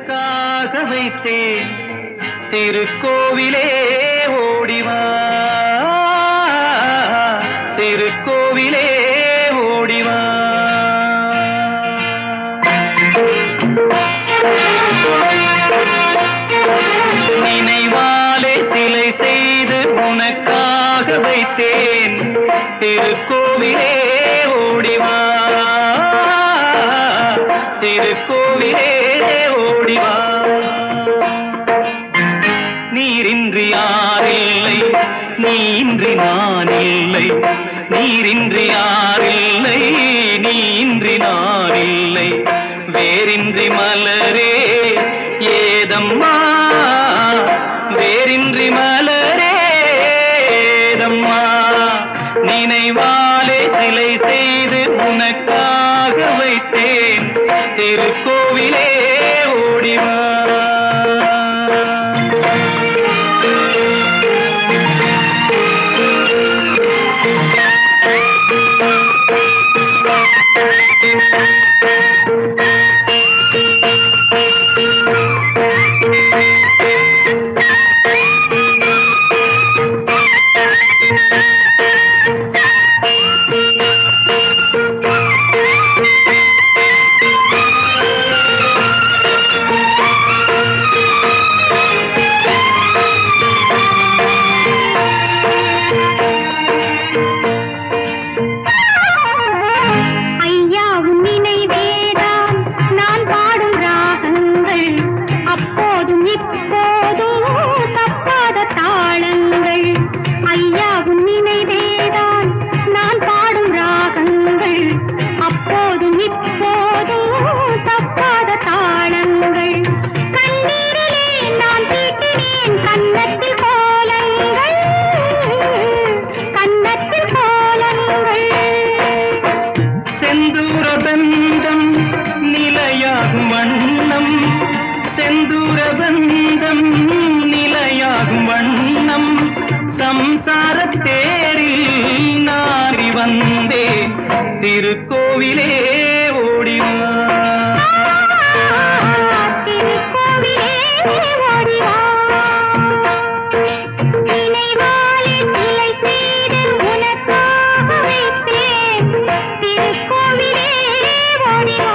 உனக்காக வைத்தேன் திருக்கோவிலே ஓடிவா திருக்கோவிலே ஓடிவா நினைவாலே சிலை செய்து உனக்காக வைத்தேன் திருக்கோவிலே ஓடிவா திருக்கோவிலே ஓடிவா நீரின்றி யாரில்லை நீயின்றி நான் இல்லை நீரின்றி யாரில்லை நீயின்றி நான் இல்லை வேரின்றி மலரே ஏதம்மா வேரின்றி மலரே ஏதம்மா நினைவாலே சிலை செய்து உனக்காக வைத்தேன் திருக்கோவிலே ஓடிவா சம்சாரத்தேரில் நாரி வந்தே திருக்கோவிலே ஓடிவா திருக்கோவிலே ஓடிவா நினைவாலே சிலை செய்து உனக்காக வைத்தேன் திருக்கோவிலே ஓடிவா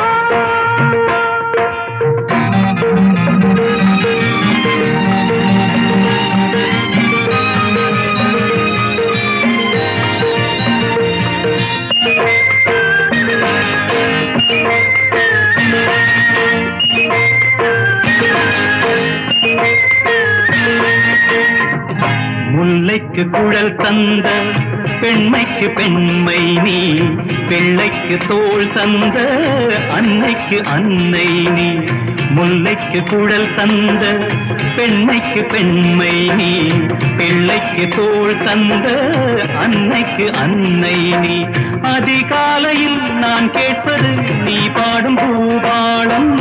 முல்லைக்கு குழல் தந்த பெண்மைக்கு பெண்மை நீ பிள்ளைக்கு தோள் தந்த அன்னைக்கு அன்னை நீ முல்லைக்கு குழல் தந்த பெண்மைக்கு பெண்மை நீ பிள்ளைக்கு தோள் தந்த அன்னைக்கு அன்னை நீ அதிகாலையில் நான் கேட்பது நீ பாடும் பூபாளம்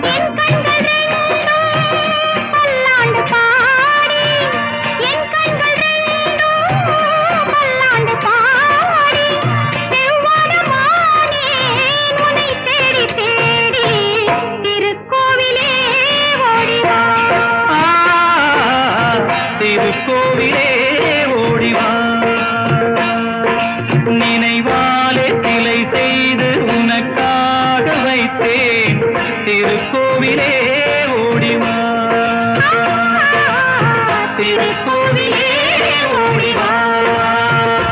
திருக்கோவிலே ஓடிவா நினைவாலே சிலை செய்து உனக்காக வைத்தேன் திருக்கோவிலே ஓடிவா திருக்கோவிலே ஓடிவா